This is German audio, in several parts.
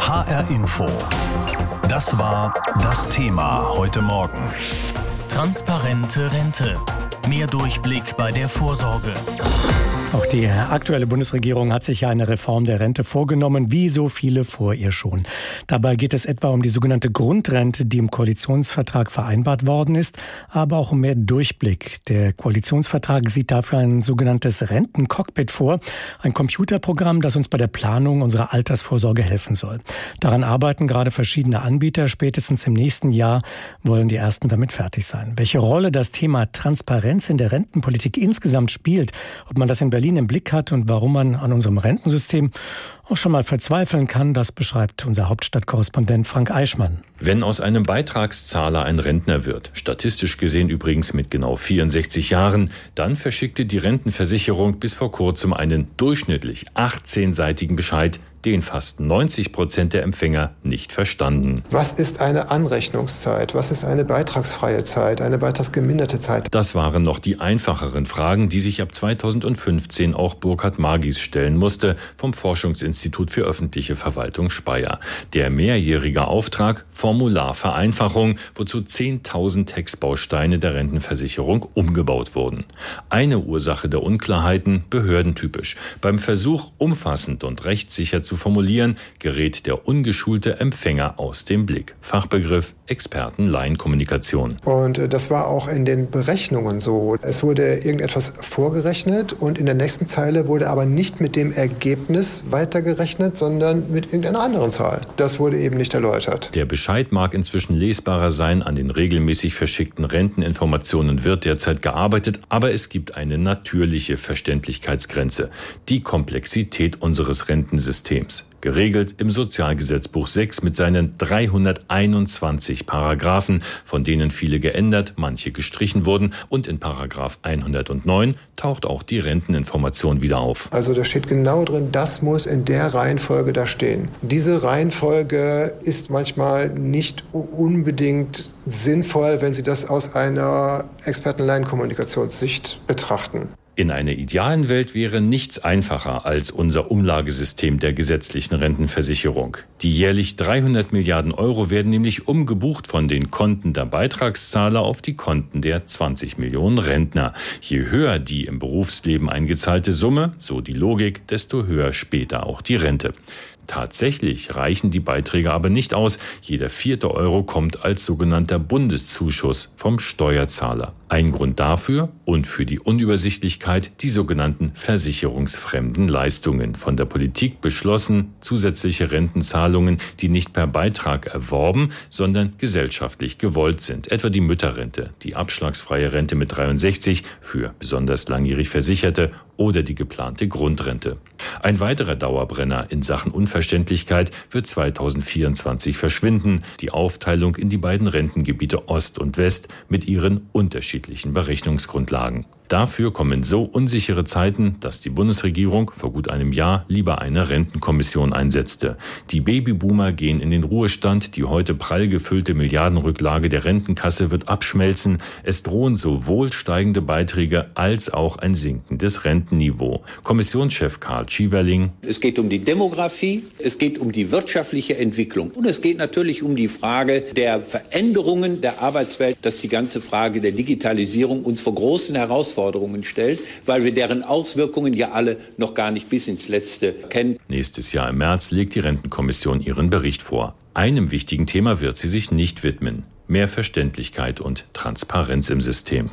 HR Info. Das war das Thema heute Morgen. Transparente Rente. Mehr Durchblick bei der Vorsorge. Auch die aktuelle Bundesregierung hat sich ja eine Reform der Rente vorgenommen, wie so viele vor ihr schon. Dabei geht es etwa um die sogenannte Grundrente, die im Koalitionsvertrag vereinbart worden ist, aber auch um mehr Durchblick. Der Koalitionsvertrag sieht dafür ein sogenanntes Rentencockpit vor, ein Computerprogramm, das uns bei der Planung unserer Altersvorsorge helfen soll. Daran arbeiten gerade verschiedene Anbieter. Spätestens im nächsten Jahr wollen die ersten damit fertig sein. Welche Rolle das Thema Transparenz in der Rentenpolitik insgesamt spielt, ob man das in Berlin im Blick hat und warum man an unserem Rentensystem auch schon mal verzweifeln kann, das beschreibt unser Hauptstadtkorrespondent Frank Eichmann. Wenn aus einem Beitragszahler ein Rentner wird, statistisch gesehen übrigens mit genau 64 Jahren, dann verschickte die Rentenversicherung bis vor kurzem einen durchschnittlich 18-seitigen Bescheid, den fast 90% der Empfänger nicht verstanden. Was ist eine Anrechnungszeit? Was ist eine beitragsfreie Zeit? Eine beitragsgeminderte Zeit? Das waren noch die einfacheren Fragen, die sich ab 2015 auch Burkhard Magis stellen musste vom Forschungsinstitut für öffentliche Verwaltung Speyer. Der mehrjährige Auftrag Formularvereinfachung, wozu 10.000 Textbausteine der Rentenversicherung umgebaut wurden. Eine Ursache der Unklarheiten, behördentypisch. Beim Versuch, umfassend und rechtssicher zu formulieren, gerät der ungeschulte Empfänger aus dem Blick. Fachbegriff Experten-Laienkommunikation. Und das war auch in den Berechnungen so. Es wurde irgendetwas vorgerechnet und in der nächsten Zeile wurde aber nicht mit dem Ergebnis weitergerechnet, sondern mit irgendeiner anderen Zahl. Das wurde eben nicht erläutert. Der Bescheid mag inzwischen lesbarer sein. An den regelmäßig verschickten Renteninformationen wird derzeit gearbeitet, aber es gibt eine natürliche Verständlichkeitsgrenze. Die Komplexität unseres Rentensystems. Geregelt im Sozialgesetzbuch 6 mit seinen 321 Paragraphen, von denen viele geändert, manche gestrichen wurden. Und in Paragraph 109 taucht auch die Renteninformation wieder auf. Also da steht genau drin, das muss in der Reihenfolge da stehen. Diese Reihenfolge ist manchmal nicht unbedingt sinnvoll, wenn Sie das aus einer Experten-Laienkommunikationssicht betrachten. In einer idealen Welt wäre nichts einfacher als unser Umlagesystem der gesetzlichen Rentenversicherung. Die jährlich 300 Milliarden Euro werden nämlich umgebucht von den Konten der Beitragszahler auf die Konten der 20 Millionen Rentner. Je höher die im Berufsleben eingezahlte Summe, so die Logik, desto höher später auch die Rente. Tatsächlich reichen die Beiträge aber nicht aus. Jeder 4. Euro kommt als sogenannter Bundeszuschuss vom Steuerzahler. Ein Grund dafür und für die Unübersichtlichkeit die sogenannten versicherungsfremden Leistungen. Von der Politik beschlossen zusätzliche Rentenzahlungen, die nicht per Beitrag erworben, sondern gesellschaftlich gewollt sind. Etwa die Mütterrente, die abschlagsfreie Rente mit 63 für besonders langjährig Versicherte oder die geplante Grundrente. Ein weiterer Dauerbrenner in Sachen Unverständlichkeit wird 2024 verschwinden. Die Aufteilung in die beiden Rentengebiete Ost und West mit ihren unterschiedlichen Berechnungsgrundlagen. Dafür kommen so unsichere Zeiten, dass die Bundesregierung vor gut einem Jahr lieber eine Rentenkommission einsetzte. Die Babyboomer gehen in den Ruhestand, die heute prall gefüllte Milliardenrücklage der Rentenkasse wird abschmelzen. Es drohen sowohl steigende Beiträge als auch ein sinkendes Rentenniveau. Kommissionschef Karl Schieverling: Es geht um die Demografie, es geht um die wirtschaftliche Entwicklung und es geht natürlich um die Frage der Veränderungen der Arbeitswelt, dass die ganze Frage der Digitalisierung uns vor großen Herausforderungen stellt, weil wir deren Auswirkungen ja alle noch gar nicht bis ins Letzte kennen. Nächstes Jahr im März legt die Rentenkommission ihren Bericht vor. Einem wichtigen Thema wird sie sich nicht widmen: mehr Verständlichkeit und Transparenz im System.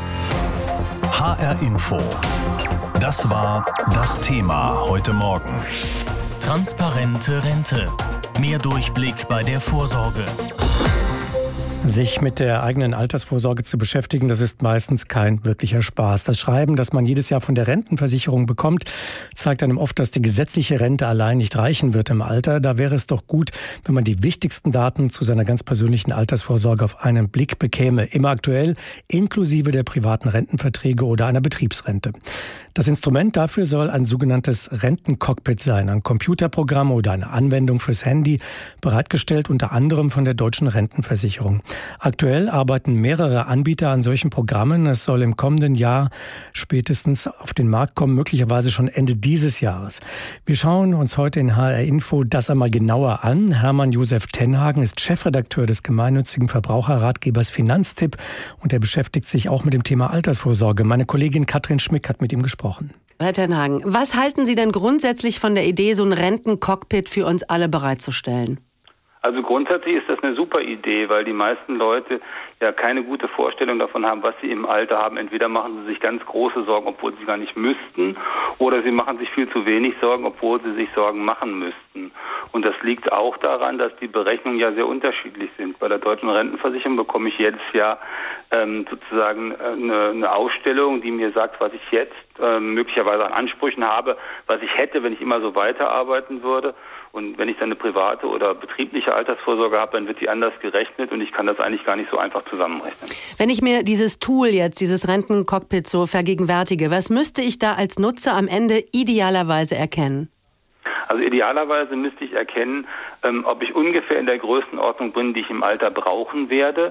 HR Info. Das war das Thema heute Morgen. Transparente Rente. Mehr Durchblick bei der Vorsorge. Sich mit der eigenen Altersvorsorge zu beschäftigen, das ist meistens kein wirklicher Spaß. Das Schreiben, das man jedes Jahr von der Rentenversicherung bekommt, zeigt einem oft, dass die gesetzliche Rente allein nicht reichen wird im Alter. Da wäre es doch gut, wenn man die wichtigsten Daten zu seiner ganz persönlichen Altersvorsorge auf einen Blick bekäme. Immer aktuell, inklusive der privaten Rentenverträge oder einer Betriebsrente. Das Instrument dafür soll ein sogenanntes Rentencockpit sein, ein Computerprogramm oder eine Anwendung fürs Handy, bereitgestellt unter anderem von der Deutschen Rentenversicherung. Aktuell arbeiten mehrere Anbieter an solchen Programmen. Es soll im kommenden Jahr spätestens auf den Markt kommen, möglicherweise schon Ende dieses Jahres. Wir schauen uns heute in HR Info das einmal genauer an. Hermann Josef Tenhagen ist Chefredakteur des gemeinnützigen Verbraucherratgebers Finanztipp und er beschäftigt sich auch mit dem Thema Altersvorsorge. Meine Kollegin Katrin Schmick hat mit ihm gesprochen. Herr Tenhagen, was halten Sie denn grundsätzlich von der Idee, so ein Rentencockpit für uns alle bereitzustellen? Also grundsätzlich ist das eine super Idee, weil die meisten Leute ja keine gute Vorstellung davon haben, was sie im Alter haben. Entweder machen sie sich ganz große Sorgen, obwohl sie gar nicht müssten, oder sie machen sich viel zu wenig Sorgen, obwohl sie sich Sorgen machen müssten. Und das liegt auch daran, dass die Berechnungen ja sehr unterschiedlich sind. Bei der Deutschen Rentenversicherung bekomme ich jedes Jahr sozusagen eine Ausstellung, die mir sagt, was ich jetzt möglicherweise an Ansprüchen habe, was ich hätte, wenn ich immer so weiterarbeiten würde. Und wenn ich dann eine private oder betriebliche Altersvorsorge habe, dann wird die anders gerechnet und ich kann das eigentlich gar nicht so einfach zusammenrechnen. Wenn ich mir dieses Tool jetzt, dieses Rentencockpit so vergegenwärtige, was müsste ich da als Nutzer am Ende idealerweise erkennen? Also idealerweise müsste ich erkennen, ob ich ungefähr in der Größenordnung bin, die ich im Alter brauchen werde.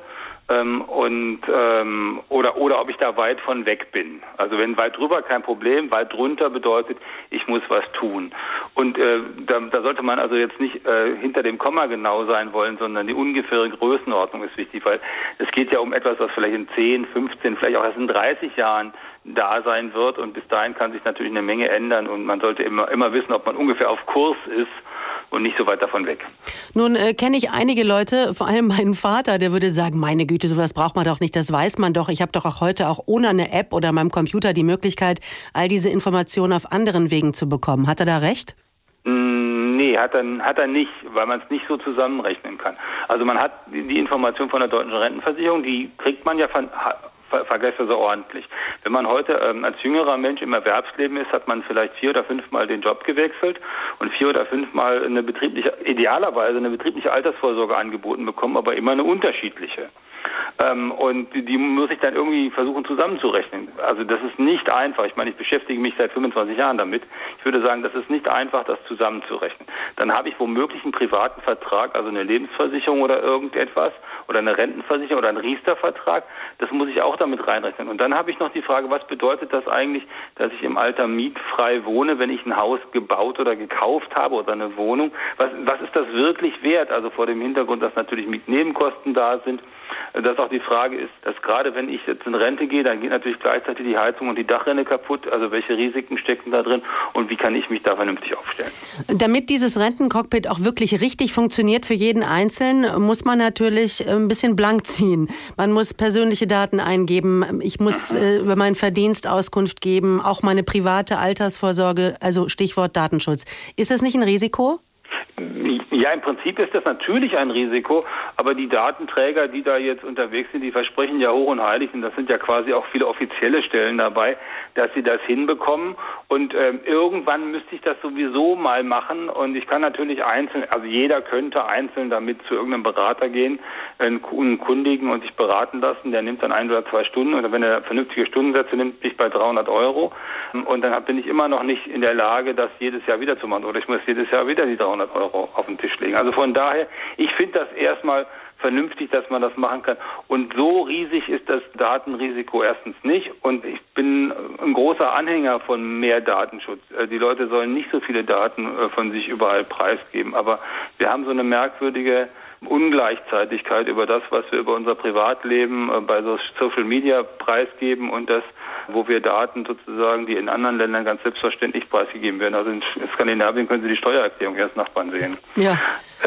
Oder ob ich da weit von weg bin. Also wenn weit drüber, kein Problem, weit drunter bedeutet, ich muss was tun. Und da sollte man also jetzt nicht hinter dem Komma genau sein wollen, sondern die ungefähre Größenordnung ist wichtig, weil es geht ja um etwas, was vielleicht in 10, 15, vielleicht auch erst in 30 Jahren da sein wird und bis dahin kann sich natürlich eine Menge ändern und man sollte immer wissen, ob man ungefähr auf Kurs ist und nicht so weit davon weg. Nun kenne ich einige Leute, vor allem meinen Vater, der würde sagen, meine Güte, sowas braucht man doch nicht, das weiß man doch. Ich habe doch auch heute auch ohne eine App oder meinem Computer die Möglichkeit, all diese Informationen auf anderen Wegen zu bekommen. Hat er da recht? Nee, hat er nicht, weil man es nicht so zusammenrechnen kann. Also man hat die Information von der Deutschen Rentenversicherung, die kriegt man ja vergesse ordentlich. Wenn man heute als jüngerer Mensch im Erwerbsleben ist, hat man vielleicht 4 oder 5 Mal den Job gewechselt und 4 oder 5 Mal idealerweise eine betriebliche Altersvorsorge angeboten bekommen, aber immer eine unterschiedliche. Und die muss ich dann irgendwie versuchen zusammenzurechnen. Also das ist nicht einfach. Ich meine, ich beschäftige mich seit 25 Jahren damit. Ich würde sagen, das ist nicht einfach, das zusammenzurechnen. Dann habe ich womöglich einen privaten Vertrag, also eine Lebensversicherung oder irgendetwas oder eine Rentenversicherung oder einen Riester-Vertrag. Das muss ich auch damit reinrechnen. Und dann habe ich noch die Frage, was bedeutet das eigentlich, dass ich im Alter mietfrei wohne, wenn ich ein Haus gebaut oder gekauft habe oder eine Wohnung? Was ist das wirklich wert? Also vor dem Hintergrund, dass natürlich Mietnebenkosten da sind. Dass auch die Frage ist, dass gerade wenn ich jetzt in Rente gehe, dann geht natürlich gleichzeitig die Heizung und die Dachrinne kaputt. Also welche Risiken stecken da drin und wie kann ich mich da vernünftig aufstellen? Damit dieses Rentencockpit auch wirklich richtig funktioniert für jeden Einzelnen, muss man natürlich ein bisschen blank ziehen. Man muss persönliche Daten eingeben. Ich muss über meinen Verdienst Auskunft geben, auch meine private Altersvorsorge, also Stichwort Datenschutz. Ist das nicht ein Risiko? Ja, im Prinzip ist das natürlich ein Risiko, aber die Datenträger, die da jetzt unterwegs sind, die versprechen ja hoch und heilig, und das sind ja quasi auch viele offizielle Stellen dabei, dass sie das hinbekommen und irgendwann müsste ich das sowieso mal machen und ich kann natürlich einzeln, also jeder könnte einzeln damit zu irgendeinem Berater gehen, einen kundigen und sich beraten lassen, der nimmt dann 1 oder 2 Stunden oder wenn er vernünftige Stundensätze nimmt, bin ich bei 300 € und dann bin ich immer noch nicht in der Lage, das jedes Jahr wieder zu machen oder ich muss jedes Jahr wieder die 300 € auf den Tisch legen. Also von daher, ich finde das erstmal vernünftig, dass man das machen kann. Und so riesig ist das Datenrisiko erstens nicht. Und ich bin ein großer Anhänger von mehr Datenschutz. Die Leute sollen nicht so viele Daten von sich überall preisgeben. Aber wir haben so eine merkwürdige Ungleichzeitigkeit über das, was wir über unser Privatleben bei so Social Media preisgeben und das, wo wir Daten sozusagen, die in anderen Ländern ganz selbstverständlich preisgegeben werden. Also in Skandinavien können Sie die Steuererklärung Ihres Nachbarn sehen. Ja.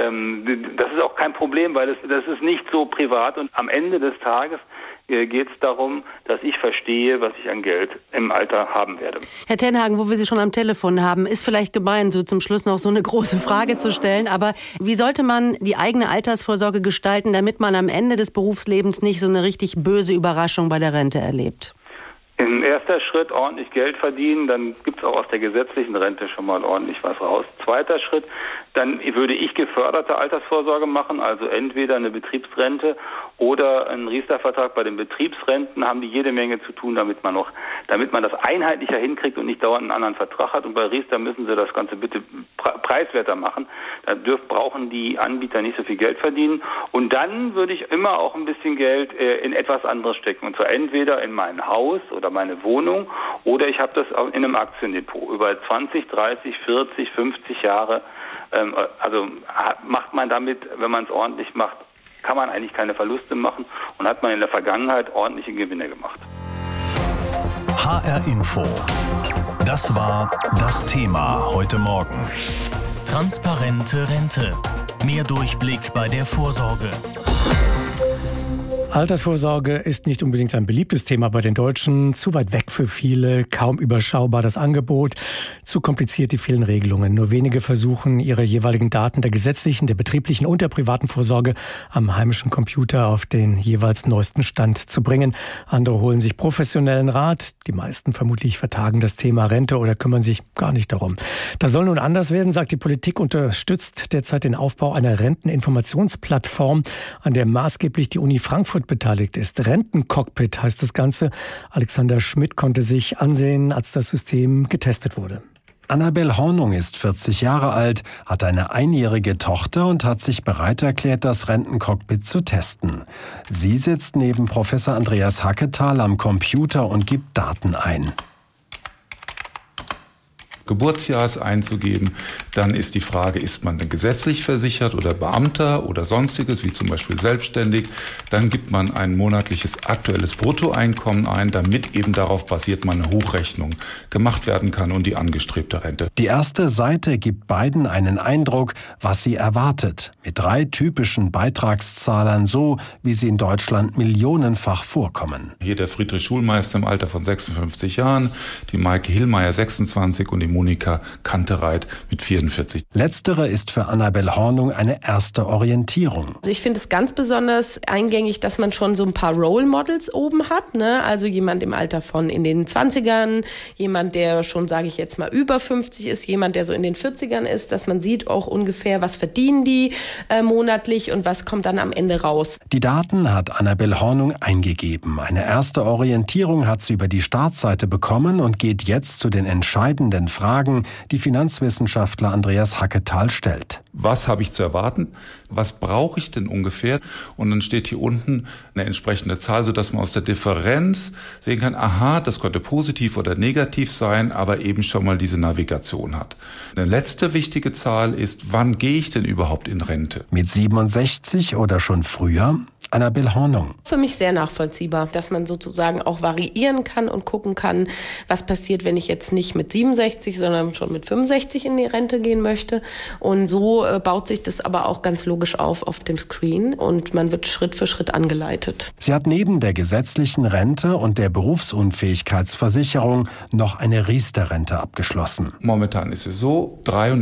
Das ist auch kein Problem, weil das ist nicht so privat und am Ende des Tages geht es darum, dass ich verstehe, was ich an Geld im Alter haben werde. Herr Tenhagen, wo wir Sie schon am Telefon haben, ist vielleicht gemein, so zum Schluss noch so eine große Frage zu stellen, aber wie sollte man die eigene Altersvorsorge gestalten, damit man am Ende des Berufslebens nicht so eine richtig böse Überraschung bei der Rente erlebt? Im erster Schritt ordentlich Geld verdienen, dann gibt es auch aus der gesetzlichen Rente schon mal ordentlich was raus. Zweiter Schritt, dann würde ich geförderte Altersvorsorge machen, also entweder eine Betriebsrente oder einen Riester-Vertrag. Bei den Betriebsrenten haben die jede Menge zu tun, damit man das einheitlicher hinkriegt und nicht dauernd einen anderen Vertrag hat. Und bei Riester müssen sie das Ganze bitte preiswerter machen. Da brauchen die Anbieter nicht so viel Geld verdienen. Und dann würde ich immer auch ein bisschen Geld in etwas anderes stecken. Und zwar entweder in mein Haus oder meine Wohnung oder ich habe das in einem Aktiendepot über 20, 30, 40, 50 Jahre. Also macht man damit, wenn man es ordentlich macht, kann man eigentlich keine Verluste machen und hat man in der Vergangenheit ordentliche Gewinne gemacht. HR Info. Das war das Thema heute Morgen. Transparente Rente. Mehr Durchblick bei der Vorsorge. Altersvorsorge ist nicht unbedingt ein beliebtes Thema bei den Deutschen. Zu weit weg für viele, kaum überschaubar das Angebot, zu kompliziert die vielen Regelungen. Nur wenige versuchen, ihre jeweiligen Daten der gesetzlichen, der betrieblichen und der privaten Vorsorge am heimischen Computer auf den jeweils neuesten Stand zu bringen. Andere holen sich professionellen Rat. Die meisten vermutlich vertagen das Thema Rente oder kümmern sich gar nicht darum. Das soll nun anders werden, sagt die Politik, unterstützt derzeit den Aufbau einer Renteninformationsplattform, an der maßgeblich die Uni Frankfurt beteiligt ist. Rentencockpit heißt das Ganze. Alexander Schmidt konnte sich ansehen, als das System getestet wurde. Annabel Hornung ist 40 Jahre alt, hat eine einjährige Tochter und hat sich bereit erklärt, das Rentencockpit zu testen. Sie sitzt neben Professor Andreas Hacketal am Computer und gibt Daten ein. Geburtsjahres einzugeben. Dann ist die Frage, ist man denn gesetzlich versichert oder Beamter oder sonstiges, wie zum Beispiel selbstständig. Dann gibt man ein monatliches aktuelles Bruttoeinkommen ein, damit eben darauf basiert man eine Hochrechnung gemacht werden kann und die angestrebte Rente. Die erste Seite gibt beiden einen Eindruck, was sie erwartet. Mit 3 typischen Beitragszahlern, so wie sie in Deutschland millionenfach vorkommen. Hier der Friedrich Schulmeister im Alter von 56 Jahren, die Maike Hillmeier 26 und die Monika Kantereit mit 44. Letztere ist für Annabel Hornung eine erste Orientierung. Also ich finde es ganz besonders eingängig, dass man schon so ein paar Role Models oben hat, ne? Also jemand im Alter von in den 20ern, jemand, der schon, sage ich jetzt mal, über 50 ist, jemand, der so in den 40ern ist, dass man sieht auch ungefähr, was verdienen die monatlich und was kommt dann am Ende raus. Die Daten hat Annabel Hornung eingegeben. Eine erste Orientierung hat sie über die Startseite bekommen und geht jetzt zu den entscheidenden Fragen, die Finanzwissenschaftler Andreas Hacketal stellt. Was habe ich zu erwarten? Was brauche ich denn ungefähr? Und dann steht hier unten eine entsprechende Zahl, sodass man aus der Differenz sehen kann, aha, das könnte positiv oder negativ sein, aber eben schon mal diese Navigation hat. Eine letzte wichtige Zahl ist, wann gehe ich denn überhaupt in Rente? Mit 67 oder schon früher? Annabel Hornung. Für mich sehr nachvollziehbar, dass man sozusagen auch variieren kann und gucken kann, was passiert, wenn ich jetzt nicht mit 67, sondern schon mit 65 in die Rente gehen möchte. Und so baut sich das aber auch ganz logisch auf dem Screen und man wird Schritt für Schritt angeleitet. Sie hat neben der gesetzlichen Rente und der Berufsunfähigkeitsversicherung noch eine Riester-Rente abgeschlossen. Momentan ist es so,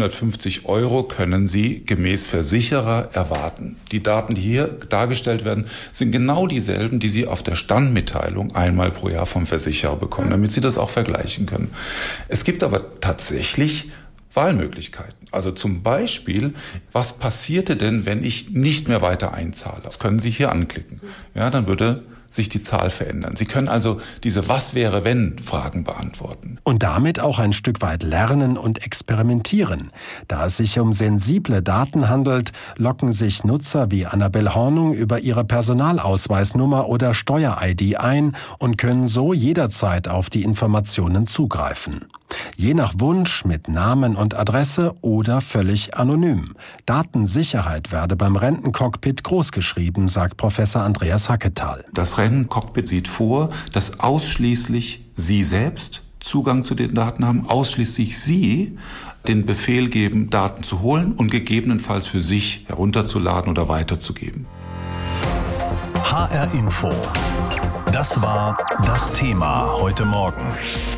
350 € können Sie gemäß Versicherer erwarten. Die Daten, die hier dargestellt werden, sind genau dieselben, die Sie auf der Standmitteilung einmal pro Jahr vom Versicherer bekommen, damit Sie das auch vergleichen können. Es gibt aber tatsächlich Wahlmöglichkeiten. Also zum Beispiel, was passierte denn, wenn ich nicht mehr weiter einzahle? Das können Sie hier anklicken. Ja, dann würde sich die Zahl verändern. Sie können also diese Was-wäre-wenn-Fragen beantworten. Und damit auch ein Stück weit lernen und experimentieren. Da es sich um sensible Daten handelt, locken sich Nutzer wie Annabel Hornung über ihre Personalausweisnummer oder Steuer-ID ein und können so jederzeit auf die Informationen zugreifen. Je nach Wunsch mit Namen und Adresse oder völlig anonym. Datensicherheit werde beim Rentencockpit großgeschrieben, sagt Professor Andreas Hacketal. Das Rentencockpit sieht vor, dass ausschließlich Sie selbst Zugang zu den Daten haben, ausschließlich Sie den Befehl geben, Daten zu holen und gegebenenfalls für sich herunterzuladen oder weiterzugeben. HR Info. Das war das Thema heute Morgen.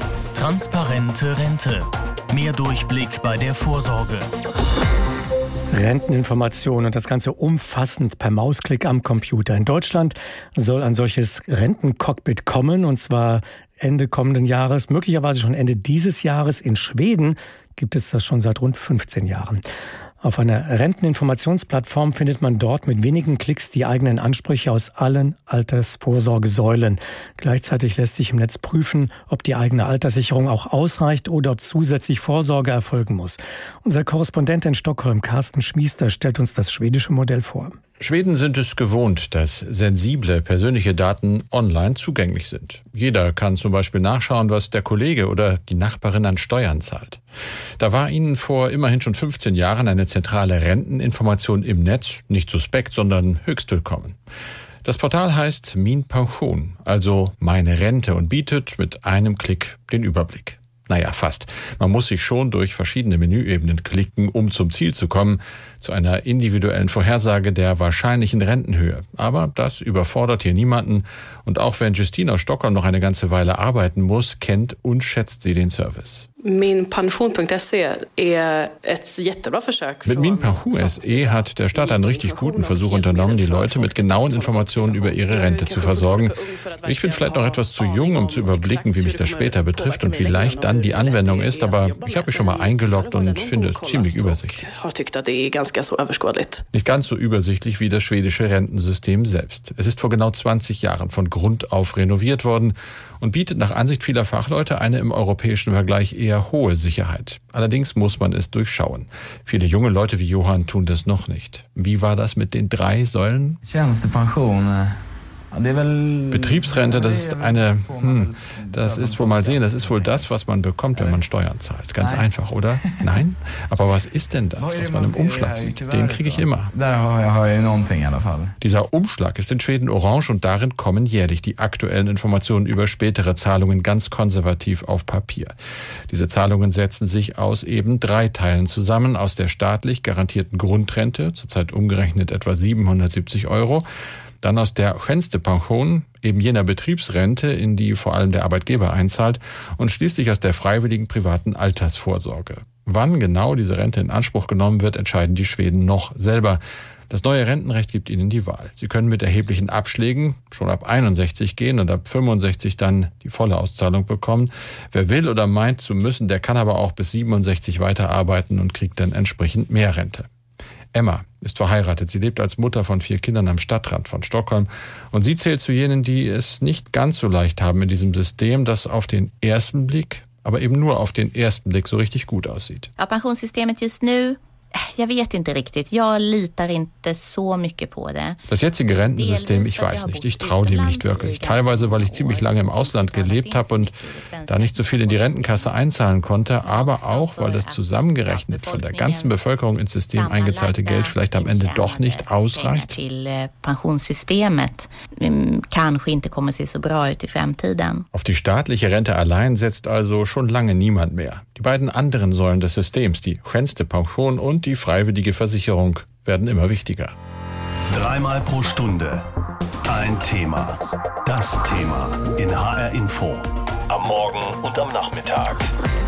Transparente Rente. Mehr Durchblick bei der Vorsorge. Renteninformationen und das Ganze umfassend per Mausklick am Computer. In Deutschland soll ein solches Rentencockpit kommen, und zwar Ende kommenden Jahres, möglicherweise schon Ende dieses Jahres. In Schweden gibt es das schon seit rund 15 Jahren. Auf einer Renteninformationsplattform findet man dort mit wenigen Klicks die eigenen Ansprüche aus allen Altersvorsorgesäulen. Gleichzeitig lässt sich im Netz prüfen, ob die eigene Alterssicherung auch ausreicht oder ob zusätzlich Vorsorge erfolgen muss. Unser Korrespondent in Stockholm, Carsten Schmiester, stellt uns das schwedische Modell vor. Schweden sind es gewohnt, dass sensible persönliche Daten online zugänglich sind. Jeder kann zum Beispiel nachschauen, was der Kollege oder die Nachbarin an Steuern zahlt. Da war ihnen vor immerhin schon 15 Jahren eine zentrale Renteninformation im Netz nicht suspekt, sondern höchst willkommen. Das Portal heißt Min Pension, also meine Rente, und bietet mit einem Klick den Überblick. Naja, fast. Man muss sich schon durch verschiedene Menüebenen klicken, um zum Ziel zu kommen, zu einer individuellen Vorhersage der wahrscheinlichen Rentenhöhe. Aber das überfordert hier niemanden. Und auch wenn Justine aus Stockholm noch eine ganze Weile arbeiten muss, kennt und schätzt sie den Service. Minpension.se Mit Minpension.se hat der Staat einen richtig guten Versuch unternommen, die Leute mit genauen Informationen über ihre Rente zu versorgen. Ich bin vielleicht noch etwas zu jung, um zu überblicken, wie mich das später betrifft und wie leicht dann die Anwendung ist, aber ich habe mich schon mal eingeloggt und finde es ziemlich übersichtlich. Nicht ganz so übersichtlich wie das schwedische Rentensystem selbst. Es ist vor genau 20 Jahren von Grund auf renoviert worden und bietet nach Ansicht vieler Fachleute eine im europäischen Vergleich eher hohe Sicherheit. Allerdings muss man es durchschauen. Viele junge Leute wie Johann tun das noch nicht. Wie war das mit den 3 Säulen? Betriebsrente, das ist das ist wohl mal sehen, das ist wohl das, was man bekommt, wenn man Steuern zahlt. Ganz einfach, oder? Nein? Aber was ist denn das, was man im Umschlag sieht? Den kriege ich immer. Dieser Umschlag ist in Schweden orange und darin kommen jährlich die aktuellen Informationen über spätere Zahlungen ganz konservativ auf Papier. Diese Zahlungen setzen sich aus eben 3 Teilen zusammen: aus der staatlich garantierten Grundrente, zurzeit umgerechnet etwa 770 €, dann aus der Tjänstepension, eben jener Betriebsrente, in die vor allem der Arbeitgeber einzahlt, und schließlich aus der freiwilligen privaten Altersvorsorge. Wann genau diese Rente in Anspruch genommen wird, entscheiden die Schweden noch selber. Das neue Rentenrecht gibt ihnen die Wahl. Sie können mit erheblichen Abschlägen schon ab 61 gehen und ab 65 dann die volle Auszahlung bekommen. Wer will oder meint zu müssen, der kann aber auch bis 67 weiterarbeiten und kriegt dann entsprechend mehr Rente. Emma ist verheiratet. Sie lebt als Mutter von 4 Kindern am Stadtrand von Stockholm. Und sie zählt zu jenen, die es nicht ganz so leicht haben in diesem System, das auf den ersten Blick, aber eben nur auf den ersten Blick so richtig gut aussieht. Ja, Pensionssystemet just nu, jag vet inte riktigt. Jag litar inte so mycket på det. Das jetzige Rentensystem, ich weiß nicht. Ich traue dem nicht wirklich. Teilweise, weil ich ziemlich lange im Ausland gelebt habe und da nicht so viel in die Rentenkasse einzahlen konnte, aber auch, weil das zusammengerechnet von der ganzen Bevölkerung ins System eingezahlte Geld vielleicht am Ende doch nicht ausreicht. Auf die staatliche Rente allein setzt also schon lange niemand mehr. Die beiden anderen Säulen des Systems, die Tjänstepension und die freiwillige Versicherung, werden immer wichtiger. 3-mal pro Stunde ein Thema. Das Thema in HR Info. Am Morgen und am Nachmittag.